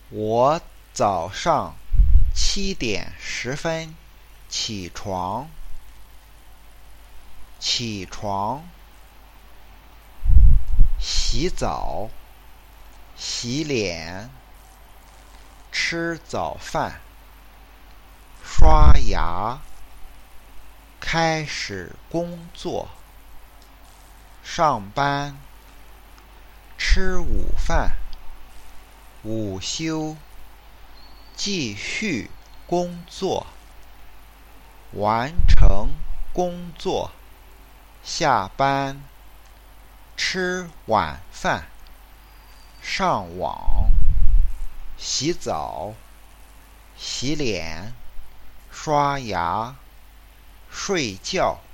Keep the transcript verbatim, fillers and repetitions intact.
我早上七点十分起床。起床，洗澡，洗脸，吃早饭，刷牙，开始工作，上班，吃午饭，午休，继续工作，完成工作，下班，吃晚饭，上网，洗澡，洗脸，刷牙，睡觉。